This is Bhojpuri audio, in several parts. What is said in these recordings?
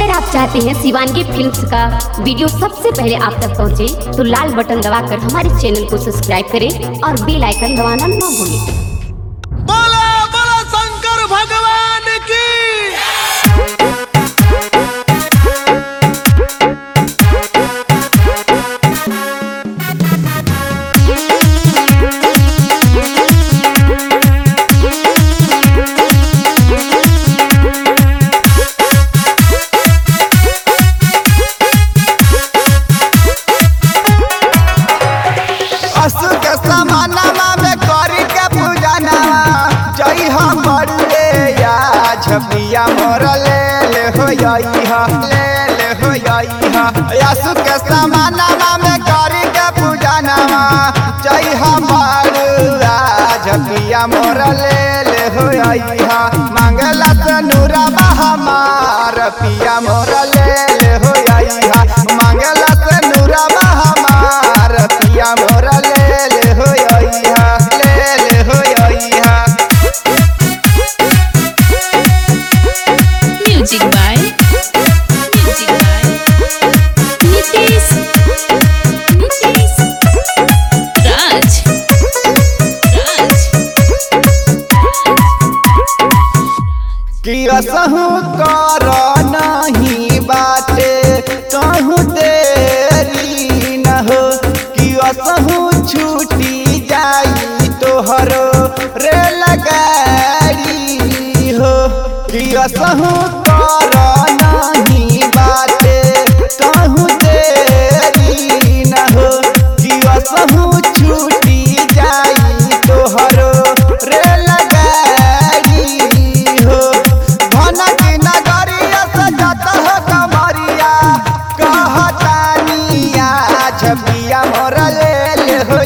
अगर आप चाहते हैं शिवानगी फिल्म्स का वीडियो सबसे पहले आप तक पहुंचे, तो लाल बटन दबाकर हमारे चैनल को सब्सक्राइब करें और बेल आइकन दबाना ना भूलें। बोला बोला शंकर भगवान की। छपिया मोर ले हो यासु के समानमा में करी के पूजनमा जय हमार छपिया मोर ले हो मंगला से नूरबा हमार पिया मोर ले हो मंगला से नूरबा हमार पिया मोर ले हो Music by Nitish Raj किया सहु कर नहीं बाटे कहूँ देरी न हो किया सहु छूटी जाई तोहरो रे लगाड़ी हो किया सहु कर नहीं बाटे कहूँ देरी न हो किया सहु छूटी जाई तोहरो रे लगाड़ी हो भना की नगरिया सजत हो कमरिया कहतानिया छपिया मोर ले हो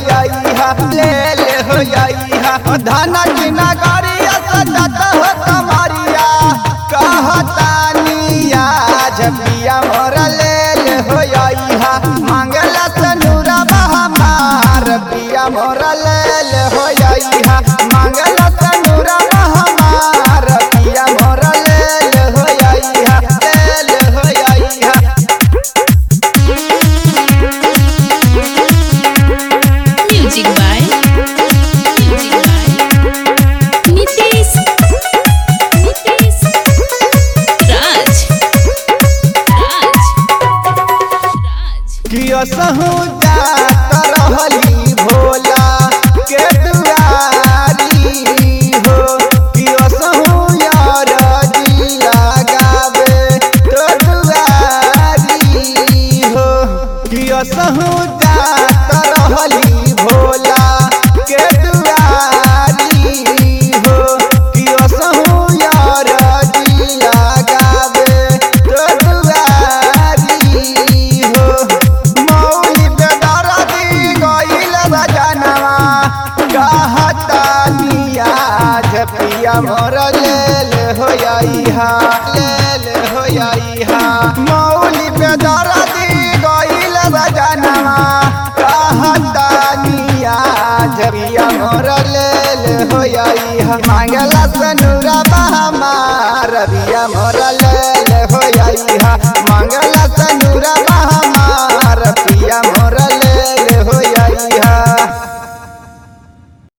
धना की नगरिया सजत हो कमरिया कहतानिया छपिया मोर ले हो मंगला से नूरबा हमार पिया मोर ले हो मंगला से नूरबा हमार पिया मोर ले हो Music by Nitish Raj किया सहु जात रहली भोला के दुआरी हो किया सहु यार जी लगावे तो दुआरी हो किया सहु जात रहली भोला के दुआरी हो किया सहु यार जी लगावे तो दुआरी हो मौली पे दरदी गइल बजनवा कहतानिया झपिया मोर ले हो मौली पे दरदी गइल बजनवा कहतानिया झपिया मोर ले हो मंगला से नूरबा हमार पिया मोर ले